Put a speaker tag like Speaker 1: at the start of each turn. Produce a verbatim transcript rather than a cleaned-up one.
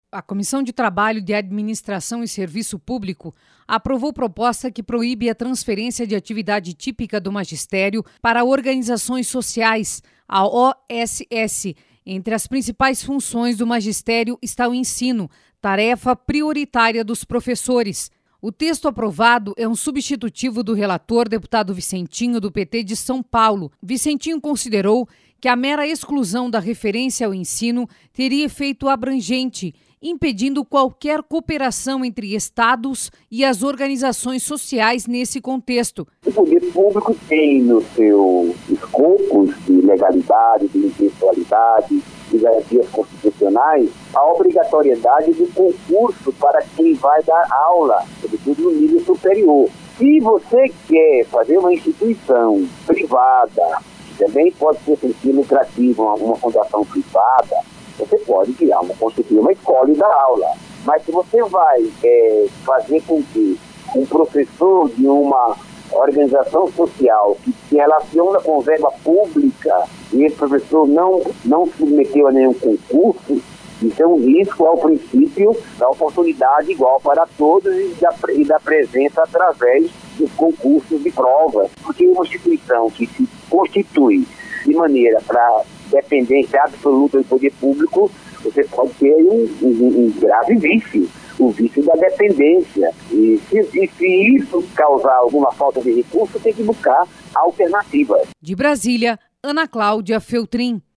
Speaker 1: A Comissão de Trabalho de Administração e Serviço Público aprovou proposta que proíbe a transferência de atividade típica do magistério para organizações sociais, a O S S. Entre as principais funções do magistério está o ensino, tarefa prioritária dos professores. O texto aprovado é um substitutivo do relator, deputado Vicentinho, do P T de São Paulo. Vicentinho considerou que a mera exclusão da referência ao ensino teria efeito abrangente, impedindo qualquer cooperação entre estados e as organizações sociais nesse contexto.
Speaker 2: O poder público tem no seu escopos de legalidade, de impessoalidade, de garantias constitucionais, a obrigatoriedade do concurso para quem vai dar aula, sobretudo no nível superior. Se você quer fazer uma instituição privada, também pode ser sem fim lucrativo, uma, uma fundação privada, você pode criar uma, constituir uma escola e dar aula. Mas se você vai é, fazer com que um professor de uma organização social que se relaciona com verba pública e esse professor não, não se submeteu a nenhum concurso, isso é um risco ao princípio da oportunidade igual para todos e da, e da presença através dos concursos de prova. Porque uma instituição que se constitui de maneira para dependência absoluta do poder público, você pode ter um, um, um grave vício, o vício da dependência. E se, e se isso causar alguma falta de recurso, tem que buscar alternativas.
Speaker 1: De Brasília, Ana Cláudia Feltrin.